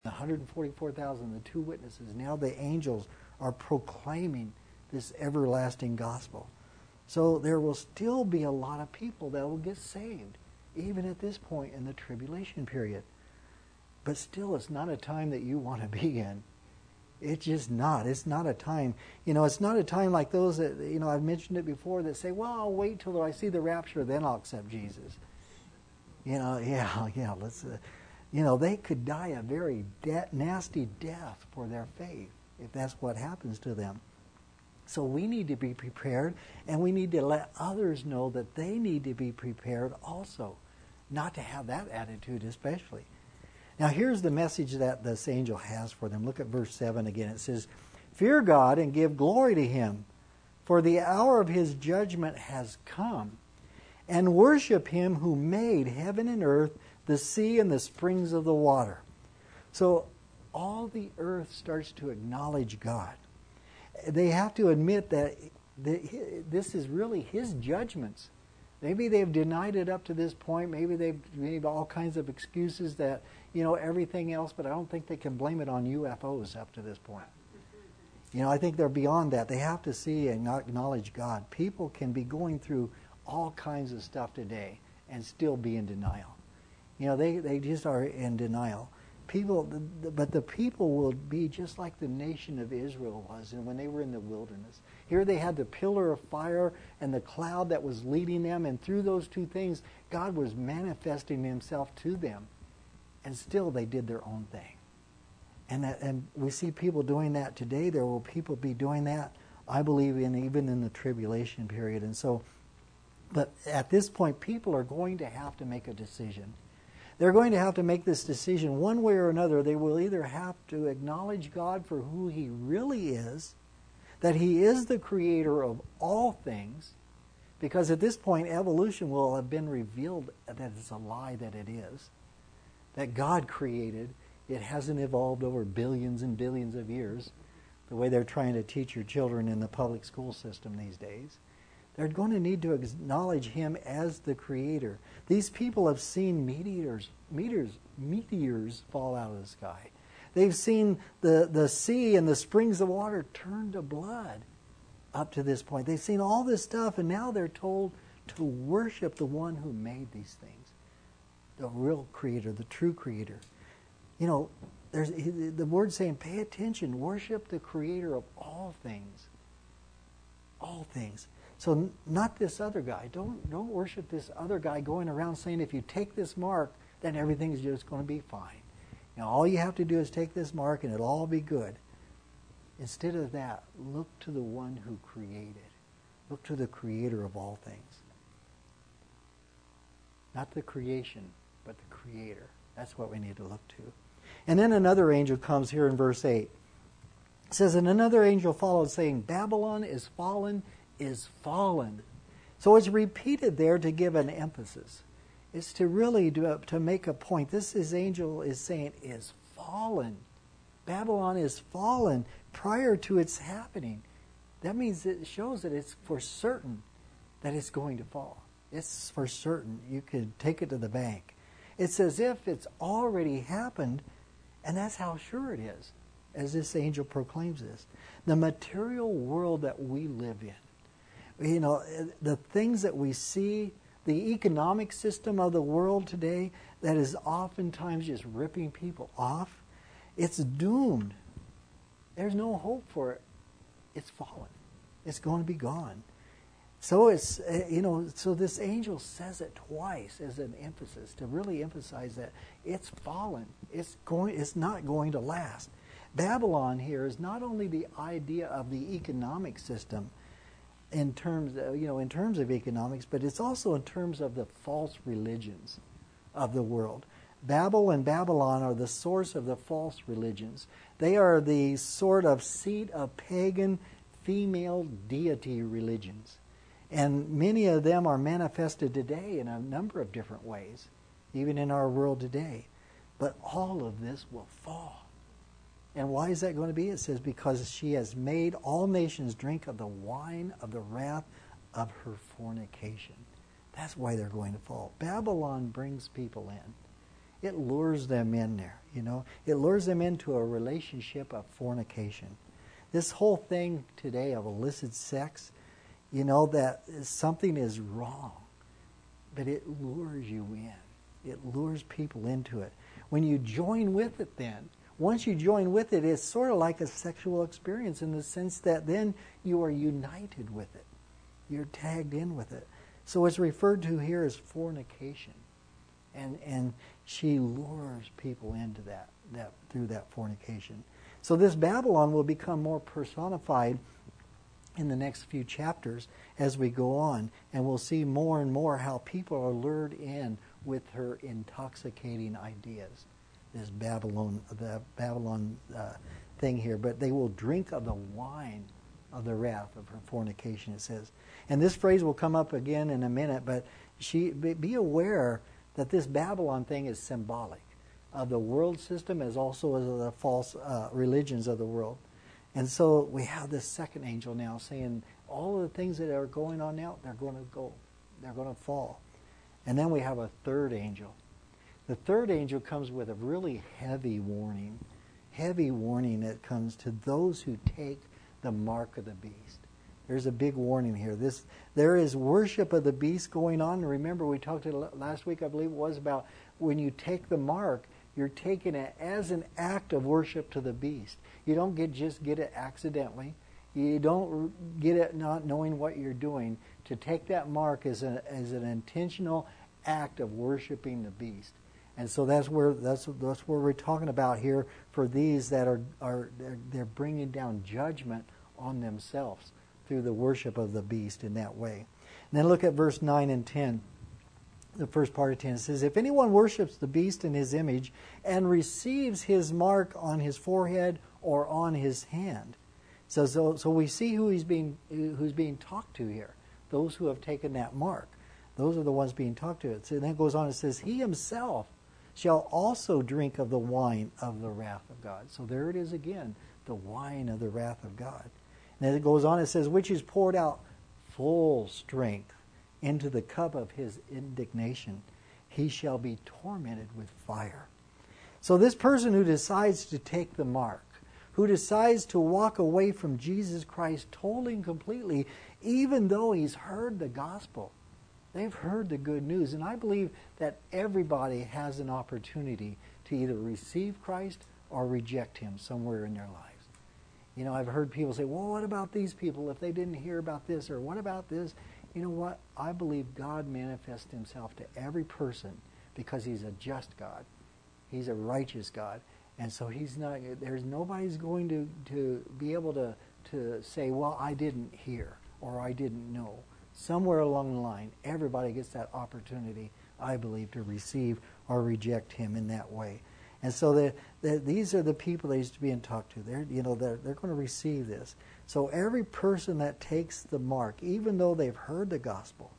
144,000, the two witnesses. Now the angels are proclaiming this everlasting gospel. So there will still be a lot of people that will get saved, even at this point in the tribulation period. But still, it's not a time that you want to be in. It's just not. It's not a time. It's not a time like those that, I've mentioned it before, that say, well, I'll wait till I see the rapture, then I'll accept Jesus. Let's... they could die a very nasty death for their faith if that's what happens to them. So we need to be prepared, and we need to let others know that they need to be prepared also, not to have that attitude especially. Now here's the message that this angel has for them. Look at verse 7 again. It says, "Fear God and give glory to Him, for the hour of His judgment has come, and worship Him who made heaven and earth, the sea and the springs of the water." So all the earth starts to acknowledge God. They have to admit that this is really His judgments. Maybe they've denied it up to this point. Maybe they've made all kinds of excuses that, everything else, but I don't think they can blame it on UFOs up to this point. I think they're beyond that. They have to see and acknowledge God. People can be going through all kinds of stuff today and still be in denial. They just are in denial. But the people will be just like the nation of Israel was when they were in the wilderness. Here they had the pillar of fire and the cloud that was leading them, and through those two things, God was manifesting Himself to them. And still they did their own thing. And we see people doing that today. There will people be doing that, I believe, even in the tribulation period. And so, but at this point, people are going to have to make a decision. They're going to have to make this decision one way or another. They will either have to acknowledge God for who He really is, that He is the creator of all things, because at this point evolution will have been revealed that it's a lie that it is, that God created. It hasn't evolved over billions and billions of years, the way they're trying to teach your children in the public school system these days. They're going to need to acknowledge Him as the Creator. These people have seen meteors fall out of the sky. They've seen the sea and the springs of water turn to blood up to this point. They've seen all this stuff, and now they're told to worship the one who made these things, the real Creator, the true Creator. There's the word saying, pay attention, worship the Creator of all things. All things. So not this other guy. Don't worship this other guy going around saying, if you take this mark, then everything's just going to be fine. All you have to do is take this mark and it'll all be good. Instead of that, look to the one who created. Look to the Creator of all things. Not the creation, but the Creator. That's what we need to look to. And then another angel comes here in verse 8. It says, "And another angel followed, saying, Babylon is fallen, is fallen." So it's repeated there to give an emphasis. It's to really to make a point. This angel is saying is fallen. Babylon is fallen prior to its happening. That means it shows that it's for certain that it's going to fall. It's for certain. You could take it to the bank. It's as if it's already happened, and that's how sure it is, as this angel proclaims this. The material world that we live in, the things that we see, the economic system of the world today that is oftentimes just ripping people off, it's doomed. There's no hope for it. It's fallen. It's going to be gone. So it's, so this angel says it twice as an emphasis, to really emphasize that it's fallen. It's not going to last. Babylon here is not only the idea of the economic system in terms of economics, but it's also in terms of the false religions of the world. Babel and Babylon are the source of the false religions. They are the sort of seat of pagan female deity religions. And many of them are manifested today in a number of different ways, even in our world today. But all of this will fall. And why is that going to be? It says, because she has made all nations drink of the wine of the wrath of her fornication. That's why they're going to fall. Babylon brings people in. it lures them in there, you know. It lures them into a relationship of fornication. This whole thing today of illicit sex, you know, that something is wrong, but it lures you in. It lures people into it. When you join with it then, once you join with it, it's sort of like a sexual experience in the sense that then you are united with it. You're tagged in with it. So it's referred to here as fornication. And she lures people into that through that fornication. So this Babylon will become more personified in the next few chapters as we go on, and we'll see more and more how people are lured in with her intoxicating ideas. This Babylon thing here, but they will drink of the wine of the wrath of her fornication, it says. And this phrase will come up again in a minute, but be aware that this Babylon thing is symbolic of the world system as also as the false religions of the world. And so we have this second angel now saying all of the things that are going on now, they're going to go. They're going to fall. And then we have a third angel. The third angel comes with a really heavy warning that comes to those who take the mark of the beast. There's a big warning here. There is worship of the beast going on. Remember, we talked last week, I believe it was, about when you take the mark, you're taking it as an act of worship to the beast. You don't just get it accidentally. You don't get it not knowing what you're doing. To take that mark is an intentional act of worshiping the beast. And so that's where we're talking about here for these that they're bringing down judgment on themselves through the worship of the beast in that way. And then look at verse 9 and 10. The first part of 10 says, if anyone worships the beast in his image and receives his mark on his forehead or on his hand. So we see who's being talked to here. Those who have taken that mark. Those are the ones being talked to. So then it goes on and says, he himself shall also drink of the wine of the wrath of God. So there it is again, the wine of the wrath of God. And then it goes on and says, which is poured out full strength into the cup of his indignation. He shall be tormented with fire. So this person who decides to take the mark, who decides to walk away from Jesus Christ totally and completely, even though he's heard the gospel, they've heard the good news. And I believe that everybody has an opportunity to either receive Christ or reject him somewhere in their lives. You know, I've heard people say, well, what about these people if they didn't hear about this? Or what about this? You know what? I believe God manifests himself to every person because he's a just God. He's a righteous God. And so there's nobody's going to be able to say, well, I didn't hear or I didn't know. Somewhere along the line, everybody gets that opportunity, I believe, to receive or reject him in that way. And so these are the people that he's being talked to. They're going to receive this. So every person that takes the mark, even though they've heard the gospel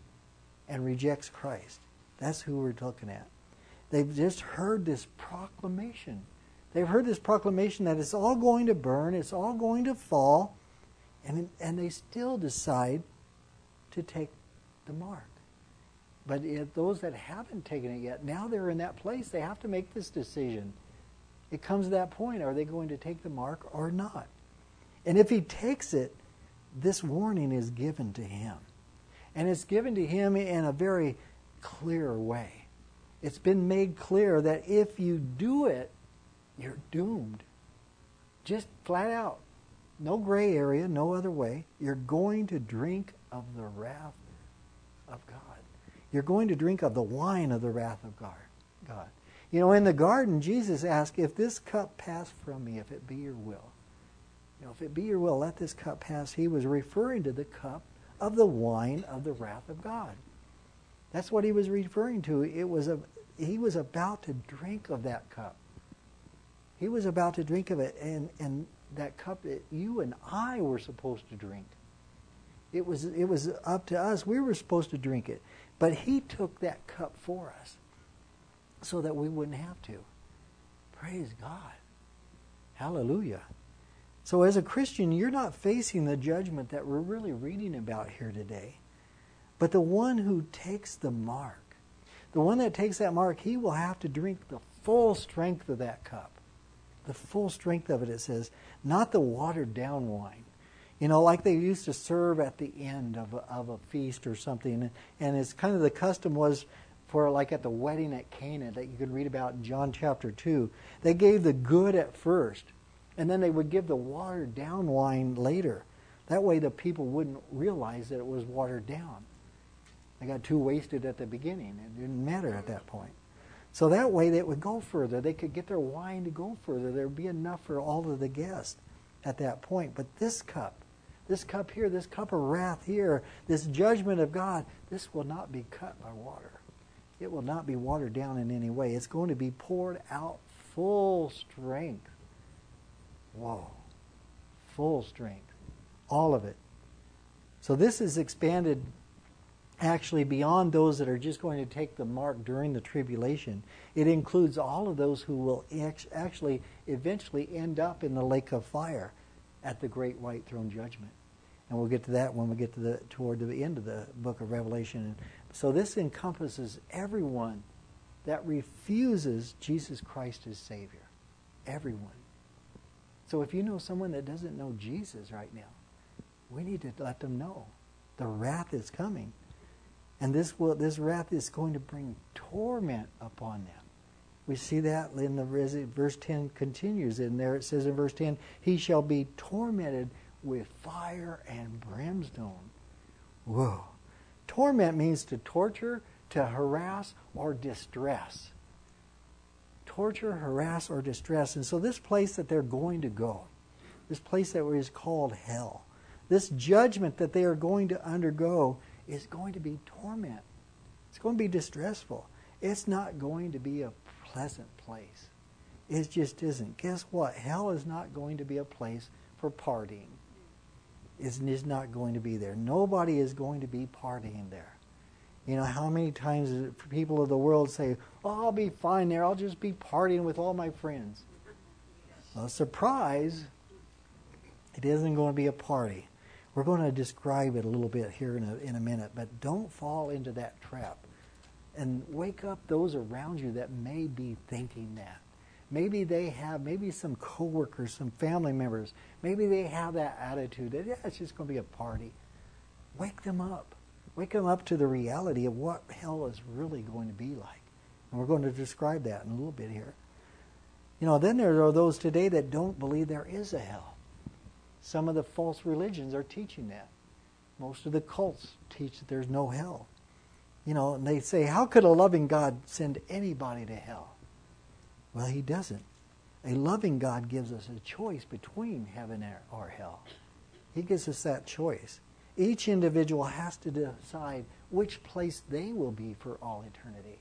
and rejects Christ, that's who we're looking at. They've just heard this proclamation. They've heard this proclamation that it's all going to burn, it's all going to fall, and they still decide to take the mark. But those that haven't taken it yet, now they're in that place. They have to make this decision. It comes to that point. Are they going to take the mark or not? And if he takes it, this warning is given to him. And it's given to him in a very clear way. It's been made clear that if you do it, you're doomed. Just flat out. No gray area, no other way. You're going to drink of the wrath of God. You're going to drink of the wine of the wrath of God. You know, in the garden, Jesus asked, if this cup pass from me, if it be your will. You know, if it be your will, let this cup pass. He was referring to the cup of the wine of the wrath of God. That's what he was referring to. He was about to drink of that cup. He was about to drink of it, and that cup that you and I were supposed to drink. It was up to us. We were supposed to drink it. But he took that cup for us so that we wouldn't have to. Praise God. Hallelujah. So as a Christian, you're not facing the judgment that we're really reading about here today. But the one who takes the mark, The one that takes that mark, he will have to drink the full strength of that cup. The full strength of it, it says, not the watered down wine. You know, like they used to serve at the end of a feast or something. And it's kind of the custom was for like at the wedding at Cana that you can read about in John chapter 2. They gave the good at first, and then they would give the watered down wine later. That way the people wouldn't realize that it was watered down. They got too wasted at the beginning. It didn't matter at that point. So that way they would go further. They could get their wine to go further. There would be enough for all of the guests at that point. But this cup here, this cup of wrath here, this judgment of God, this will not be cut by water. It will not be watered down in any way. It's going to be poured out full strength. Whoa. Full strength. All of it. So this is expanded actually beyond those that are just going to take the mark during the tribulation. It includes all of those who will actually eventually end up in the lake of fire at the great white throne judgment. And we'll get to that when we get to toward the end of the book of Revelation. So this encompasses everyone that refuses Jesus Christ as Savior. Everyone. So if you know someone that doesn't know Jesus right now, we need to let them know the wrath is coming. And this wrath is going to bring torment upon them. We see that in verse 10 continues in there. It says in verse 10, he shall be tormented with fire and brimstone. Whoa. Torment means to torture, to harass, or distress. Torture, harass, or distress. And so this place that they're going to go, this place that is called hell, this judgment that they are going to undergo is going to be torment. It's going to be distressful. It's not going to be a pleasant place. It just isn't. Guess what? Hell is not going to be a place for partying. It's not going to be there. Nobody is going to be partying there. You know, how many times people of the world say, oh, I'll be fine there. I'll just be partying with all my friends. Well, surprise, it isn't going to be a party. We're going to describe it a little bit here in a minute, but don't fall into that trap. And wake up those around you that may be thinking that. Maybe some coworkers, some family members, maybe they have that attitude that, yeah, it's just going to be a party. Wake them up. Wake them up to the reality of what hell is really going to be like. And we're going to describe that in a little bit here. You know, then there are those today that don't believe there is a hell. Some of the false religions are teaching that. Most of the cults teach that there's no hell. You know, and they say, how could a loving God send anybody to hell? Well, he doesn't. A loving God gives us a choice between heaven or hell. He gives us that choice. Each individual has to decide which place they will be for all eternity.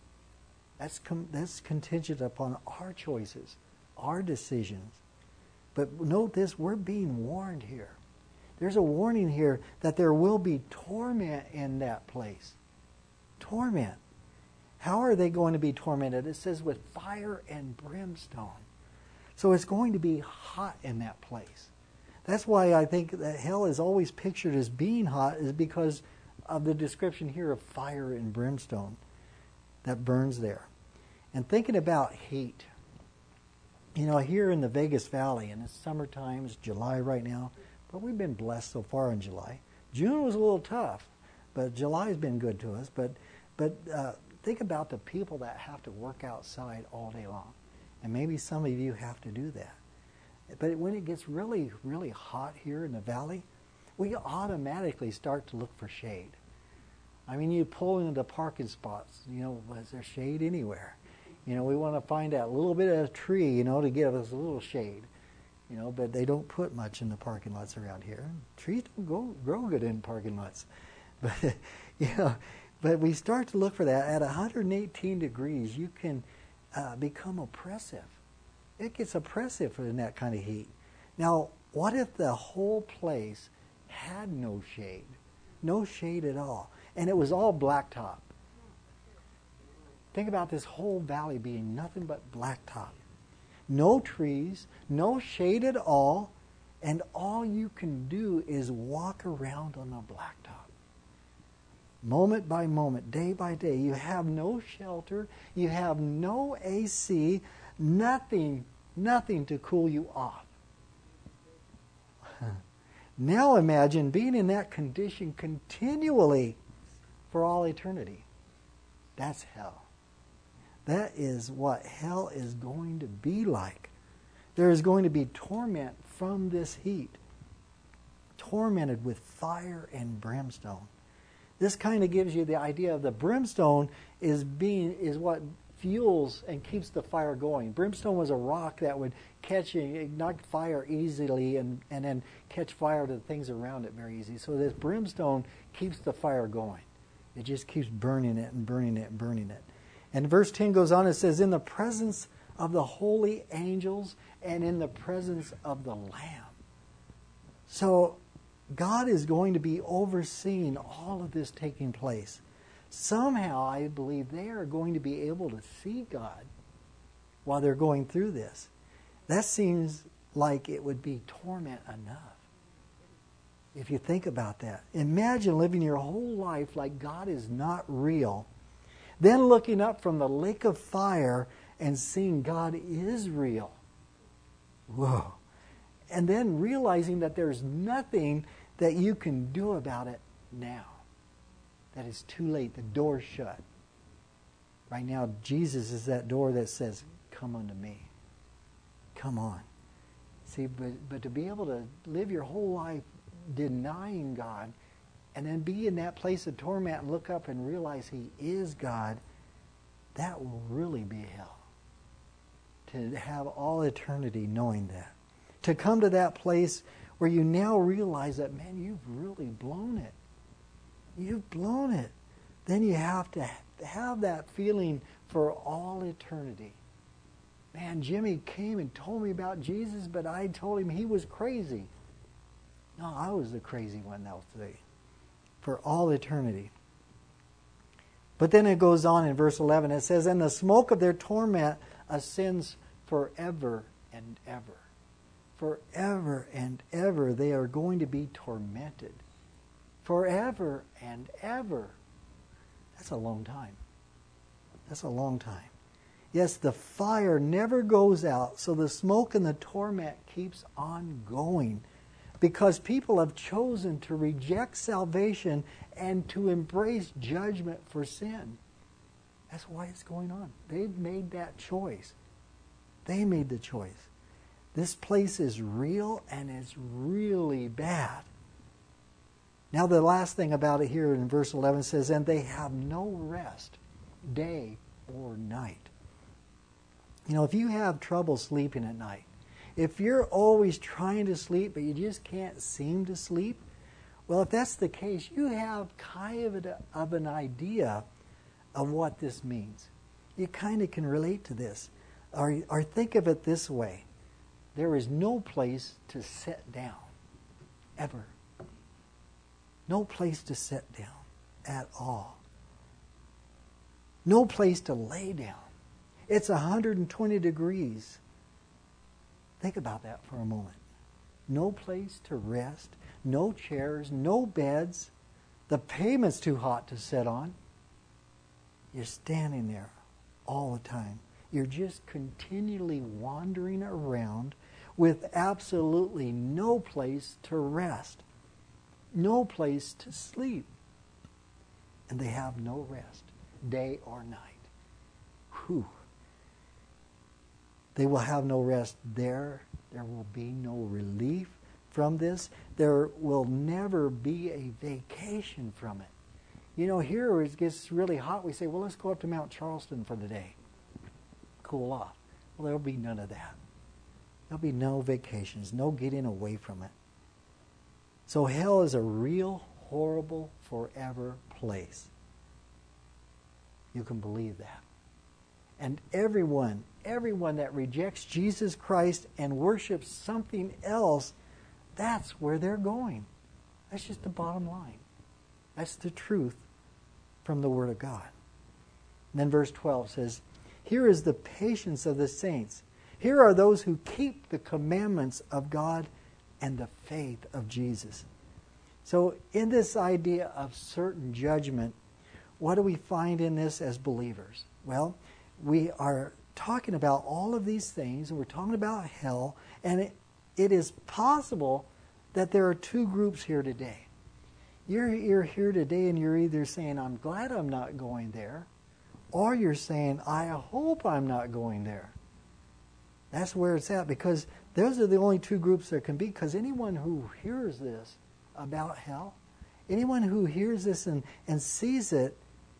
That's contingent upon our choices, our decisions. But note this, we're being warned here. There's a warning here that there will be torment in that place. Torment. How are they going to be tormented? It says with fire and brimstone. So it's going to be hot in that place. That's why I think that hell is always pictured as being hot, is because of the description here of fire and brimstone that burns there. And thinking about heat. You know, here in the Vegas Valley, and it's summertime, it's July right now, but we've been blessed so far in July. June was a little tough, but July's been good to us. But think about the people that have to work outside all day long. And maybe some of you have to do that. But when it gets really, really hot here in the valley, we automatically start to look for shade. I mean, you pull into the parking spots, you know, is there shade anywhere? You know, we want to find that little bit of a tree, you know, to give us a little shade. You know, but they don't put much in the parking lots around here. Trees don't grow good in parking lots. But, you know, but we start to look for that. At 118 degrees, you can become oppressive. It gets oppressive in that kind of heat. Now, what if the whole place had no shade? No shade at all. And it was all blacktop. Think about this whole valley being nothing but blacktop. No trees, no shade at all, and all you can do is walk around on the blacktop. moment by moment, day by day. You have no shelter. You have no AC. Nothing to cool you off. Now imagine being in that condition continually for all eternity. That's hell. That is what hell is going to be like. There is going to be torment from this heat. Tormented with fire and brimstone. This kind of gives you the idea of the brimstone is what fuels and keeps the fire going. Brimstone was a rock that would catch and ignite fire easily and then catch fire to the things around it very easy. So this brimstone keeps the fire going. It just keeps burning it and burning it and burning it. And verse 10 goes on, it says, in the presence of the holy angels and in the presence of the Lamb. So God is going to be overseeing all of this taking place. Somehow, I believe they are going to be able to see God while they're going through this. That seems like it would be torment enough. If you think about that. Imagine living your whole life like God is not real. Then looking up from the lake of fire and seeing God is real. Whoa. And then realizing that there's nothing that you can do about it now. That it's too late. The door's shut. Right now, Jesus is that door that says, come unto me. Come on. See, but to be able to live your whole life denying God and then be in that place of torment and look up and realize He is God, that will really be hell. To have all eternity knowing that. To come to that place where you now realize that, man, you've really blown it. You've blown it. Then you have to have that feeling for all eternity. Man, Jimmy came and told me about Jesus, but I told him he was crazy. No, I was the crazy one that was today. For all eternity. But then it goes on in verse 11. It says, and the smoke of their torment ascends forever and ever. Forever and ever they are going to be tormented. Forever and ever. That's a long time. That's a long time. Yes, the fire never goes out, so the smoke and the torment keeps on going. Because people have chosen to reject salvation and to embrace judgment for sin. That's why it's going on. They've made that choice. They made the choice. This place is real and it's really bad. Now the last thing about it here in verse 11 says, and they have no rest, day or night. You know, if you have trouble sleeping at night, if you're always trying to sleep but you just can't seem to sleep, well, if that's the case, you have kind of an idea of what this means. You kind of can relate to this. Or think of it this way. There is no place to sit down, ever. No place to sit down at all. No place to lay down. It's 120 degrees. Think about that for a moment. No place to rest, no chairs, no beds. The pavement's too hot to sit on. You're standing there all the time. You're just continually wandering around with absolutely no place to rest, no place to sleep. And they have no rest, day or night. Whew. They will have no rest there. There will be no relief from this. There will never be a vacation from it. You know, here where it gets really hot, we say, well, let's go up to Mount Charleston for the day. Cool off. Well, there'll be none of that. There'll be no vacations, no getting away from it. So hell is a real, horrible, forever place. You can believe that. And everyone that rejects Jesus Christ and worships something else, that's where they're going. That's just the bottom line. That's the truth from the Word of God. And then verse 12 says, here is the patience of the saints. Here are those who keep the commandments of God and the faith of Jesus. So in this idea of certain judgment, what do we find in this as believers? Well, we are talking about all of these things, and we're talking about hell, and it is possible that there are two groups here today. You're here today and you're either saying, I'm glad I'm not going there, or you're saying, I hope I'm not going there. That's where it's at, because those are the only two groups there can be, because anyone who hears this about hell, anyone who hears this and sees it,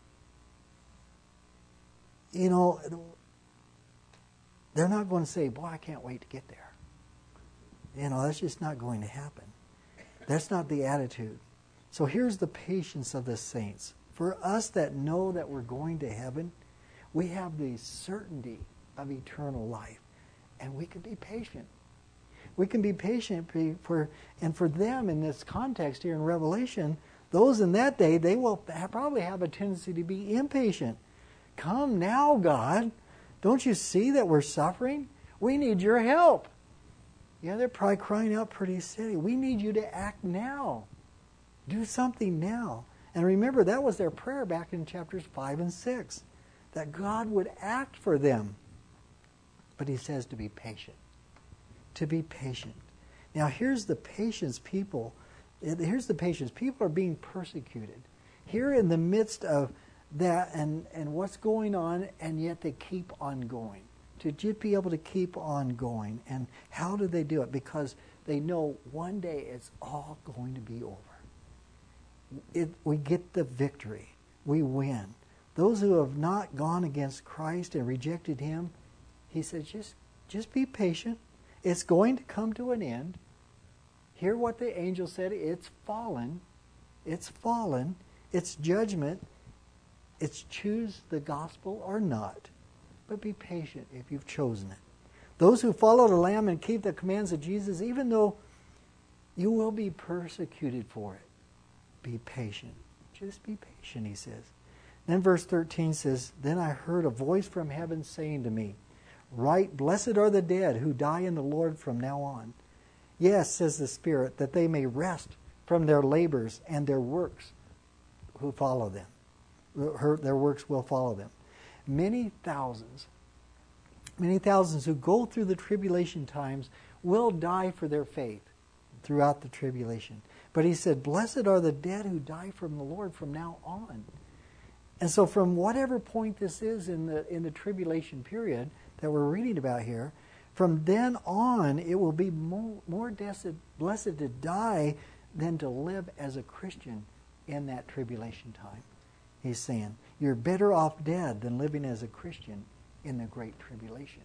you know, they're not going to say, boy, I can't wait to get there. You know, that's just not going to happen. That's not the attitude. So here's the patience of the saints. For us that know that we're going to heaven, we have the certainty of eternal life. And we can be patient. We can be patient for them in this context here in Revelation, those in that day, they will probably have a tendency to be impatient. Come now, God. Don't you see that we're suffering? We need your help. Yeah, they're probably crying out pretty steady. We need you to act now. Do something now. And remember, that was their prayer back in chapters 5 and 6, that God would act for them. But he says to be patient. To be patient. Now, here's the patience people. Here's the patience. People are being persecuted. Here in the midst of that and what's going on, and yet they keep on going. To just be able to keep on going. And how do they do it? Because they know one day it's all going to be over. We get the victory. We win. Those who have not gone against Christ and rejected him, he says, just be patient. It's going to come to an end. Hear what the angel said. It's fallen. It's fallen. It's judgment. It's choose the gospel or not. But be patient if you've chosen it. Those who follow the Lamb and keep the commands of Jesus, even though you will be persecuted for it, be patient. Just be patient, he says. Then verse 13 says, Then I heard a voice from heaven saying to me, Write, blessed are the dead who die in the Lord from now on. Yes, says the Spirit, that they may rest from their labors and their works who follow them. Their works will follow them. Many thousands who go through the tribulation times will die for their faith throughout the tribulation. But he said, Blessed are the dead who die from the Lord from now on. And so from whatever point this is in the tribulation period that we're reading about here, from then on it will be more blessed to die than to live as a Christian in that tribulation time. He's saying, you're better off dead than living as a Christian in the great tribulation.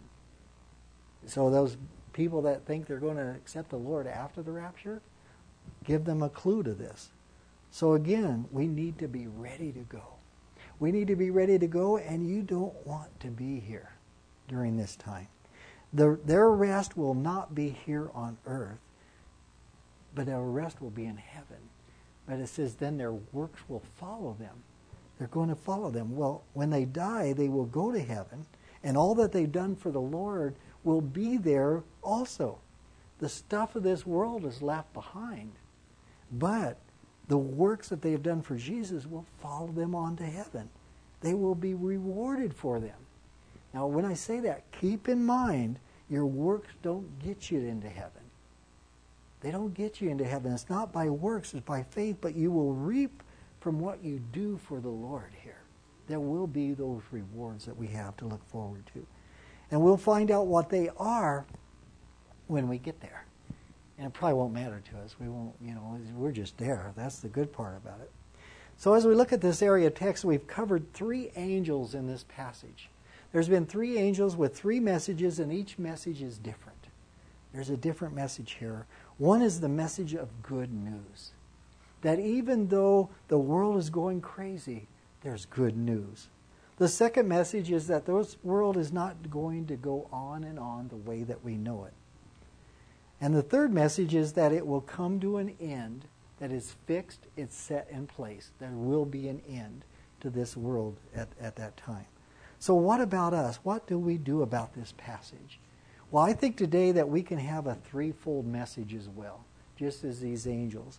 So those people that think they're going to accept the Lord after the rapture, give them a clue to this. So again, we need to be ready to go. We need to be ready to go, and you don't want to be here during this time. Their rest will not be here on earth, but their rest will be in heaven. But it says then their works will follow them. They're going to follow them. Well, when they die, they will go to heaven, and all that they've done for the Lord will be there also. The stuff of this world is left behind. But the works that they have done for Jesus will follow them on to heaven. They will be rewarded for them. Now, when I say that, keep in mind, your works don't get you into heaven. They don't get you into heaven. It's not by works, it's by faith, but you will reap from what you do for the Lord here. There will be those rewards that we have to look forward to. And we'll find out what they are when we get there. And it probably won't matter to us. We won't, we're just there. That's the good part about it. So as we look at this area of text, we've covered 3 angels in this passage. There's been 3 angels with 3 messages, and each message is different. There's a different message here. One is the message of good news. That even though the world is going crazy, there's good news. The second message is that this world is not going to go on and on the way that we know it. And the third message is that it will come to an end that is fixed, it's set in place. There will be an end to this world at that time. So what about us? What do we do about this passage? Well, I think today that we can have a threefold message as well, just as these angels.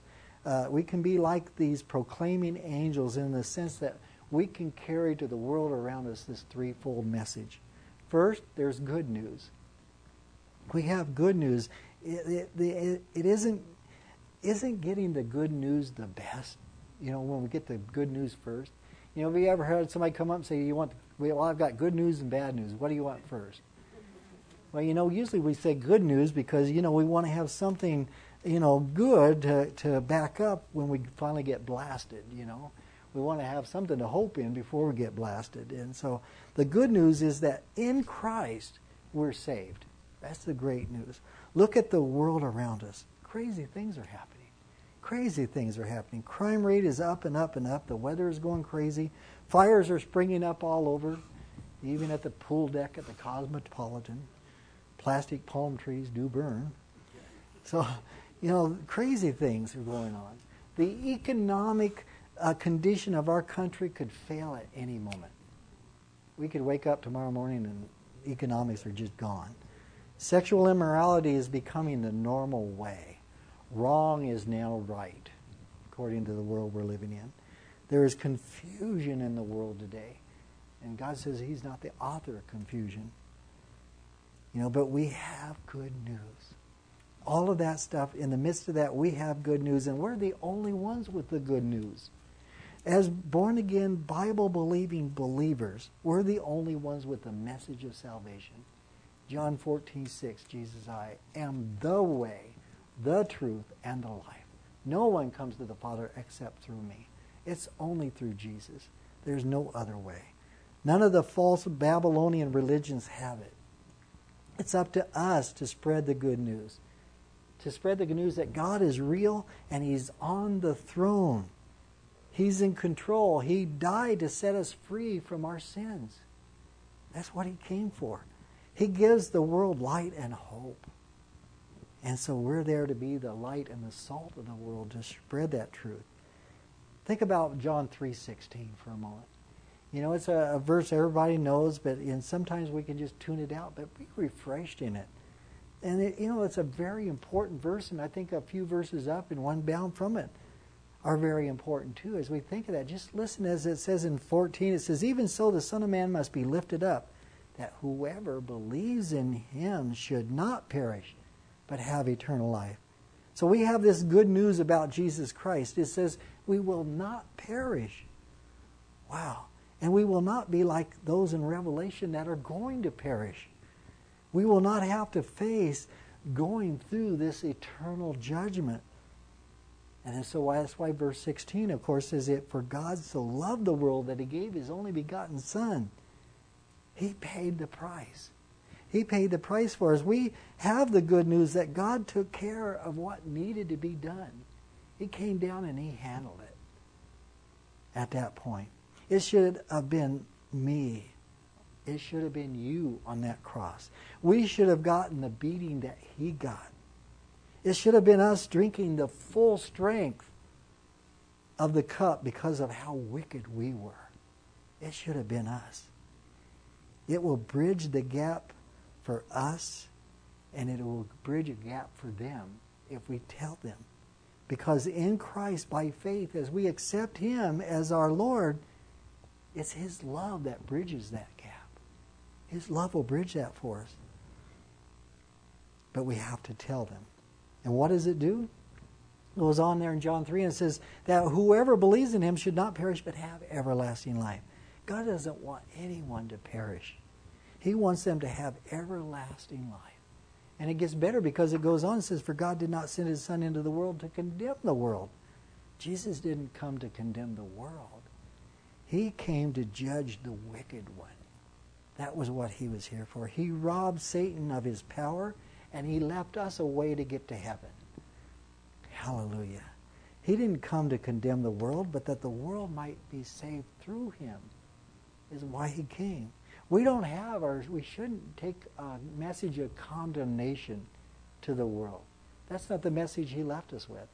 we can be like these proclaiming angels in the sense that we can carry to the world around us this threefold message. First, there's good news. We have good news. It isn't getting the good news the best. When we get the good news first. Have you ever heard somebody come up and say, well, I've got good news and bad news. What do you want first? Well, usually we say good news because, we want to have something, good to back up when we finally get blasted, We want to have something to hope in before we get blasted. And so the good news is that in Christ we're saved. That's the great news. Look at the world around us. Crazy things are happening. Crazy things are happening. Crime rate is up and up and up. The weather is going crazy. Fires are springing up all over, even at the pool deck at the Cosmopolitan. Plastic palm trees do burn. So, crazy things are going on. The economic condition of our country could fail at any moment. We could wake up tomorrow morning and economics are just gone. Sexual immorality is becoming the normal way. Wrong is now right, according to the world we're living in. There is confusion in the world today. And God says He's not the author of confusion. But we have good news. All of that stuff, in the midst of that, we have good news. And we're the only ones with the good news. As born-again, Bible-believing believers, we're the only ones with the message of salvation. John 14:6, Jesus, I am the way, the truth, and the life. No one comes to the Father except through me. It's only through Jesus. There's no other way. None of the false Babylonian religions have it. It's up to us to spread the good news. To spread the good news that God is real and He's on the throne. He's in control. He died to set us free from our sins. That's what He came for. He gives the world light and hope. And so we're there to be the light and the salt of the world, to spread that truth. Think about John 3:16 for a moment. It's a verse everybody knows, but sometimes we can just tune it out, but be refreshed in it. And it's a very important verse, and I think a few verses up and one down from it are very important too. As we think of that, just listen as it says in 14, it says, even so the Son of Man must be lifted up, that whoever believes in Him should not perish, but have eternal life. So we have this good news about Jesus Christ. It says we will not perish. Wow. And we will not be like those in Revelation that are going to perish. We will not have to face going through this eternal judgment. And so that's why verse 16, of course, says it, for God so loved the world that He gave His only begotten Son. He paid the price. He paid the price for us. We have the good news that God took care of what needed to be done. He came down and He handled it at that point. It should have been me. It should have been you on that cross. We should have gotten the beating that He got. It should have been us drinking the full strength of the cup because of how wicked we were. It should have been us. It will bridge the gap for us, and it will bridge a gap for them if we tell them. Because in Christ, by faith, as we accept Him as our Lord, it's His love that bridges that gap. His love will bridge that for us. But we have to tell them. And what does it do? It goes on there in John 3 and it says that whoever believes in Him should not perish but have everlasting life. God doesn't want anyone to perish. He wants them to have everlasting life. And it gets better because it goes on and says, for God did not send His Son into the world to condemn the world. Jesus didn't come to condemn the world. He came to judge the wicked one. That was what He was here for. He robbed Satan of his power, and He left us a way to get to heaven. Hallelujah. He didn't come to condemn the world, but that the world might be saved through Him is why He came. We shouldn't take a message of condemnation to the world. That's not the message He left us with.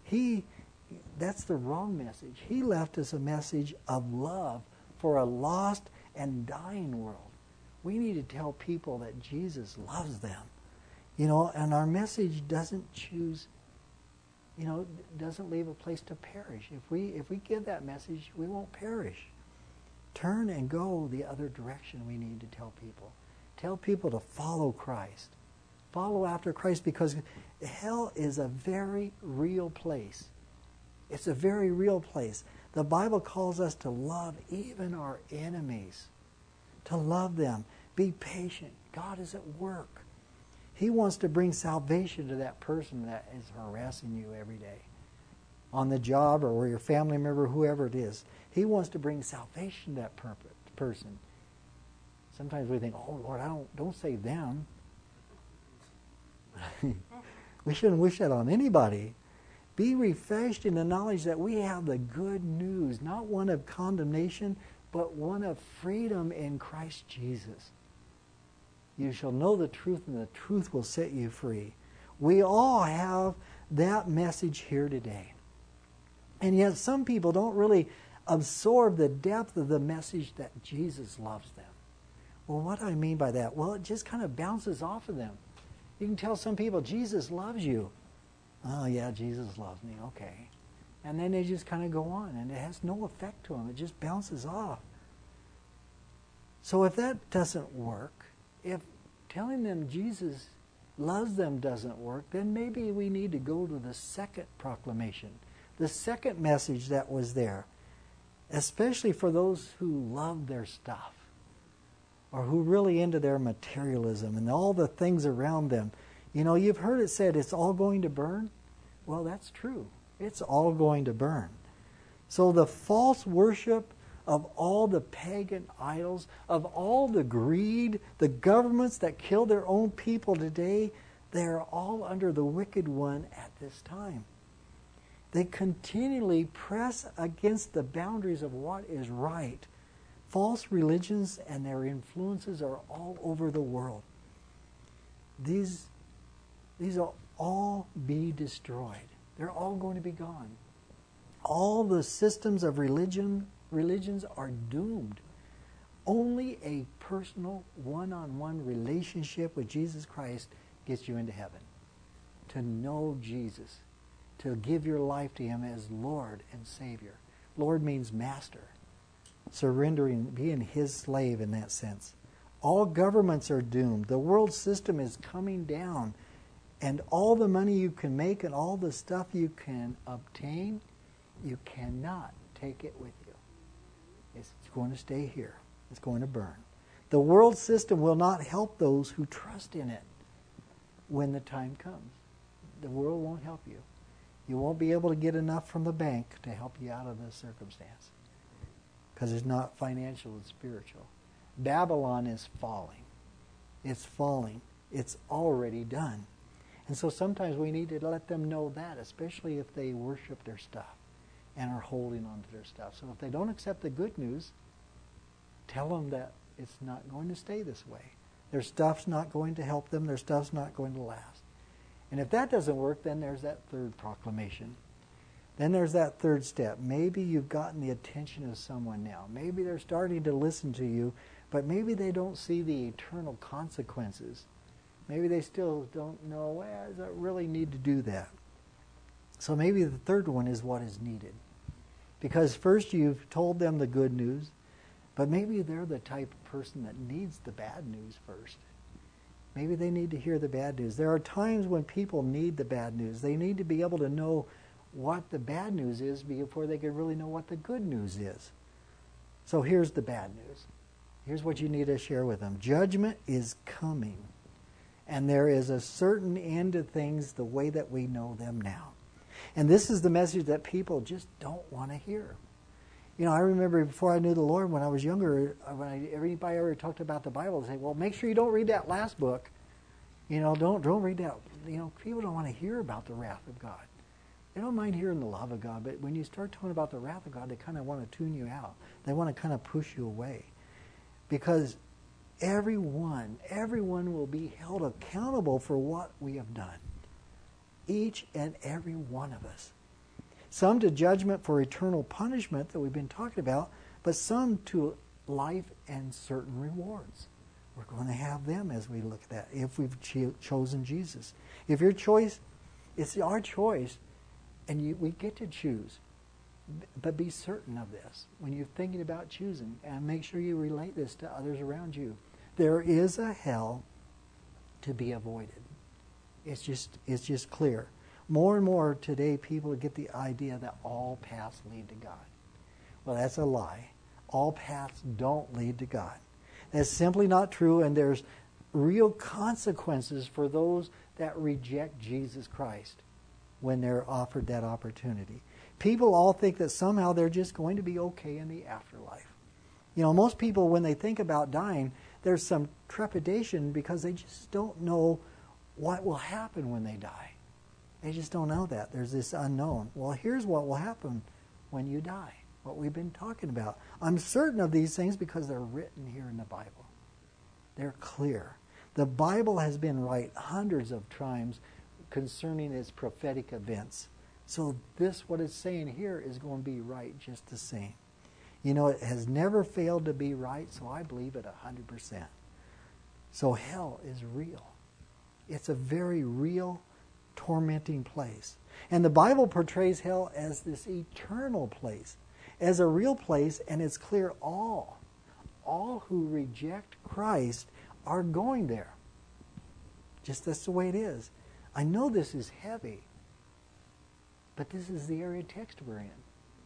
That's the wrong message. He left us a message of love for a lost and dying world. We need to tell people that Jesus loves them. And our message doesn't choose doesn't leave a place to perish. If we give that message, we won't perish. Turn and go the other direction. We need to tell people. Tell people to follow Christ. Follow after Christ, because hell is a very real place. It's a very real place. The Bible calls us to love even our enemies. To love them. Be patient. God is at work. He wants to bring salvation to that person that is harassing you every day. On the job or your family member, whoever it is. He wants to bring salvation to that person. Sometimes we think, oh Lord, don't save them. We shouldn't wish that on anybody. Be refreshed in the knowledge that we have the good news, not one of condemnation, but one of freedom in Christ Jesus. You shall know the truth, and the truth will set you free. We all have that message here today. And yet some people don't really absorb the depth of the message that Jesus loves them. Well, what do I mean by that? Well, it just kind of bounces off of them. You can tell some people, Jesus loves you. Oh, yeah, Jesus loves me. Okay. And then they just kind of go on, and it has no effect to them. It just bounces off. So if that doesn't work, if telling them Jesus loves them doesn't work, then maybe we need to go to the second proclamation, the second message that was there, especially for those who love their stuff or who really into their materialism and all the things around them. You've heard it said it's all going to burn. Well, that's true. It's all going to burn. So the false worship of all the pagan idols, of all the greed, the governments that kill their own people today, they're all under the wicked one at this time. They continually press against the boundaries of what is right. False religions and their influences are all over the world. These will all be destroyed. They're all going to be gone. All the systems of religions are doomed. Only a personal, one-on-one relationship with Jesus Christ gets you into heaven. To know Jesus. To give your life to Him as Lord and Savior. Lord means master. Surrendering, being His slave in that sense. All governments are doomed. The world system is coming down. And all the money you can make and all the stuff you can obtain, you cannot take it with you. It's going to stay here. It's going to burn. The world system will not help those who trust in it when the time comes. The world won't help you. You won't be able to get enough from the bank to help you out of this circumstance because it's not financial, it's spiritual. Babylon is falling. It's falling. It's already done. And so sometimes we need to let them know that, especially if they worship their stuff and are holding on to their stuff. So if they don't accept the good news, tell them that it's not going to stay this way. Their stuff's not going to help them. Their stuff's not going to last. And if that doesn't work, then there's that third proclamation. Then there's that third step. Maybe you've gotten the attention of someone now. Maybe they're starting to listen to you, but maybe they don't see the eternal consequences. Maybe they still don't know, well, does I really need to do that? So maybe the third one is what is needed. Because first you've told them the good news, but maybe they're the type of person that needs the bad news first. Maybe they need to hear the bad news. There are times when people need the bad news. They need to be able to know what the bad news is before they can really know what the good news is. So here's the bad news. Here's what you need to share with them. Judgment is coming. And there is a certain end to things the way that we know them now. And this is the message that people just don't want to hear. I remember before I knew the Lord, when I was younger, when everybody ever talked about the Bible, they say, well, make sure you don't read that last book. Don't read that. People don't want to hear about the wrath of God. They don't mind hearing the love of God, but when you start talking about the wrath of God, they kind of want to tune you out. They want to kind of push you away. Because everyone will be held accountable for what we have done. Each and every one of us. Some to judgment for eternal punishment that we've been talking about, but some to life and certain rewards. We're going to have them as we look at that, if we've chosen Jesus. If your choice, it's our choice And we get to choose. But be certain of this when you're thinking about choosing, and make sure you relate this to others around you. There is a hell to be avoided. It's just clear. More and more today, people get the idea that all paths lead to God. Well, that's a lie. All paths don't lead to God. That's simply not true, and there's real consequences for those that reject Jesus Christ when they're offered that opportunity. People all think that somehow they're just going to be okay in the afterlife. You know, most people, when they think about dying, there's some trepidation because they just don't know what will happen when they die. They just don't know that. There's this unknown. Well, here's what will happen when you die, what we've been talking about. I'm certain of these things because they're written here in the Bible. They're clear. The Bible has been right hundreds of times concerning its prophetic events. So what it's saying here is going to be right just the same. You know, it has never failed to be right, so I believe it 100%. So hell is real. It's a very real, tormenting place. And the Bible portrays hell as this eternal place, as a real place, and it's clear all who reject Christ are going there. Just that's the way it is. I know this is heavy, but this is the area of text we're in.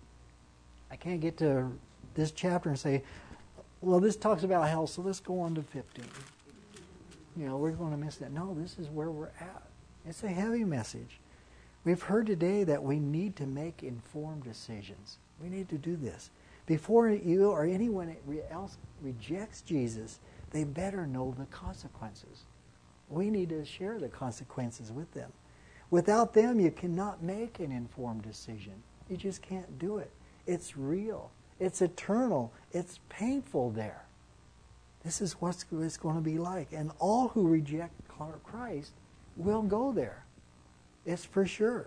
I can't get to this chapter and say, well, this talks about hell, so let's go on to 15. You know, we're going to miss that. No, this is where we're at. It's a heavy message. We've heard today that we need to make informed decisions. We need to do this. Before you or anyone else rejects Jesus, they better know the consequences. We need to share the consequences with them. Without them, you cannot make an informed decision. You just can't do it. It's real. It's eternal. It's painful there. This is what it's going to be like. And all who reject Christ will go there. It's for sure.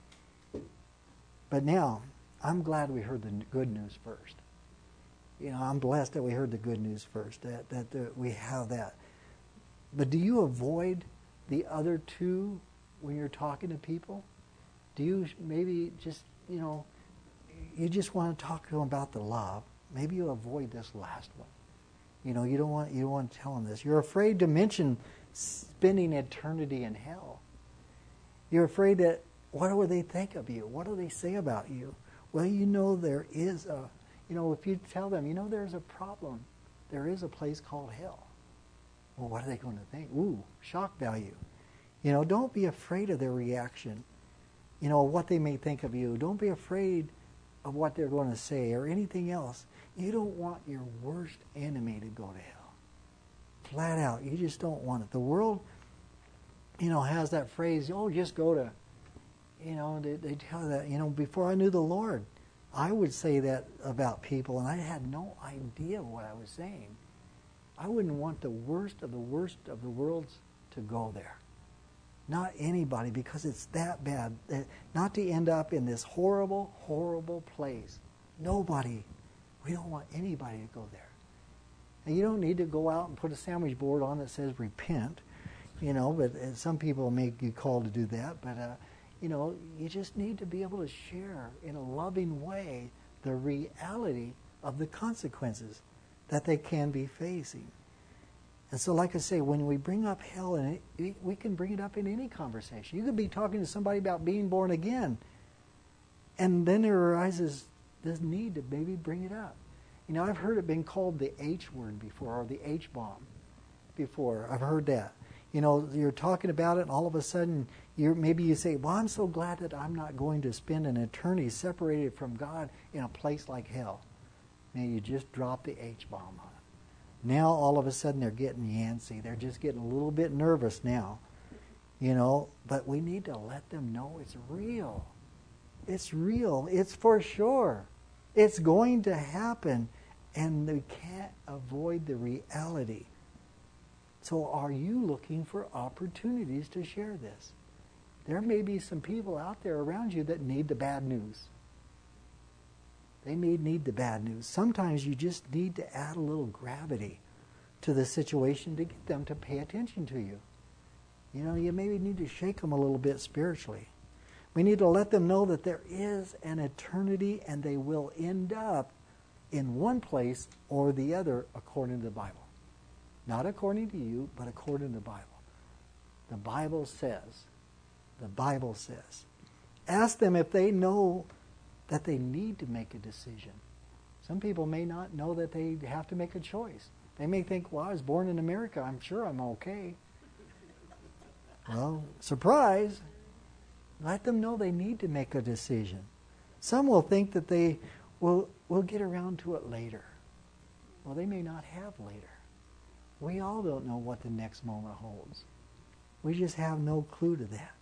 But now, I'm glad we heard the good news first. You know, I'm blessed that we heard the good news first, that we have that. But do you avoid the other two when you're talking to people? Do you maybe just, you know, you just want to talk to them about the love? Maybe you avoid this last one. You know, you don't want to tell them this. You're afraid to mention spending eternity in hell. You're afraid that, what do they think of you? What do they say about you? Well, you know there is a, you know, if you tell them, you know there's a problem. There is a place called hell. Well, what are they going to think? Ooh, shock value. You know, don't be afraid of their reaction. You know, what they may think of you. Don't be afraid of what they're going to say or anything else. You don't want your worst enemy to go to hell. Flat out. You just don't want it. The world, you know, has that phrase, oh, just go to, you know, they tell that, you know, before I knew the Lord, I would say that about people, and I had no idea what I was saying. I wouldn't want the worst of the worlds to go there. Not anybody, because it's that bad. Not to end up in this horrible, horrible place. Nobody. We don't want anybody to go there. And you don't need to go out and put a sandwich board on that says repent, you know, but some people may be called to do that. But, you know, you just need to be able to share in a loving way the reality of the consequences that they can be facing. And so, like I say, when we bring up hell, and we can bring it up in any conversation. You could be talking to somebody about being born again, and then there arises this need to maybe bring it up. You know, I've heard it being called the H word before, or the H-bomb before. I've heard that. You know, you're talking about it, and all of a sudden, maybe you say, well, I'm so glad that I'm not going to spend an eternity separated from God in a place like hell. Now you just drop the H-bomb on it. Now all of a sudden they're getting yancy. They're just getting a little bit nervous now. You know, but we need to let them know it's real. It's real. It's for sure. It's going to happen, and we can't avoid the reality. So are you looking for opportunities to share this? There may be some people out there around you that need the bad news. They may need the bad news. Sometimes you just need to add a little gravity to the situation to get them to pay attention to you. You know, you maybe need to shake them a little bit spiritually. We need to let them know that there is an eternity and they will end up in one place or the other according to the Bible. Not according to you, but according to the Bible. The Bible says. Ask them if they know that they need to make a decision. Some people may not know that they have to make a choice. They may think, well, I was born in America. I'm sure I'm okay. Well, surprise. Let them know they need to make a decision. Some will think that they will get around to it later. Well, they may not have later. We all don't know what the next moment holds. We just have no clue to that.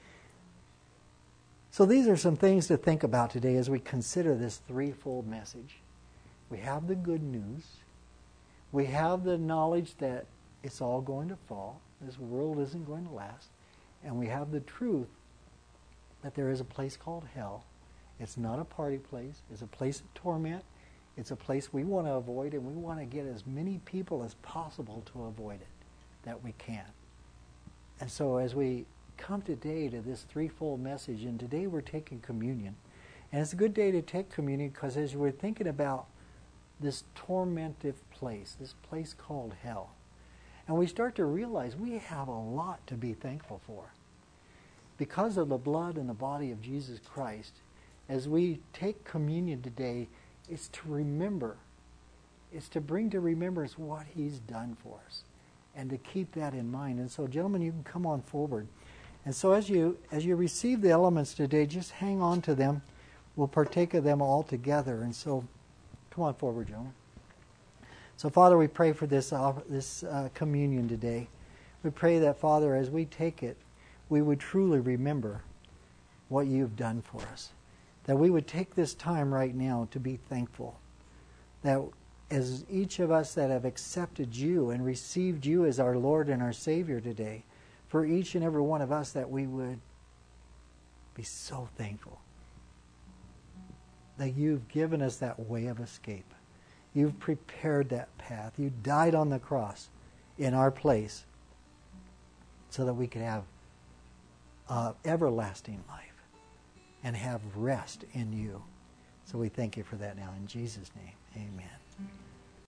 So these are some things to think about today as we consider this threefold message. We have the good news. We have the knowledge that it's all going to fall. This world isn't going to last. And we have the truth that there is a place called hell. It's not a party place. It's a place of torment. It's a place we want to avoid, and we want to get as many people as possible to avoid it that we can. And so as we come today to this threefold message, and today we're taking communion. And it's a good day to take communion because as we're thinking about this tormentive place, this place called hell, and we start to realize we have a lot to be thankful for. Because of the blood and the body of Jesus Christ, as we take communion today, it's to remember. It's to bring to remembrance what He's done for us and to keep that in mind. And so, gentlemen, you can come on forward. And so as you receive the elements today, just hang on to them. We'll partake of them all together. And so, come on forward, gentlemen. So, Father, we pray for this communion today. We pray that, Father, as we take it, we would truly remember what You've done for us. That we would take this time right now to be thankful. That as each of us that have accepted You and received You as our Lord and our Savior today, for each and every one of us, that we would be so thankful that You've given us that way of escape. You've prepared that path. You died on the cross in our place so that we could have everlasting life and have rest in You. So we thank You for that now. In Jesus' name, amen.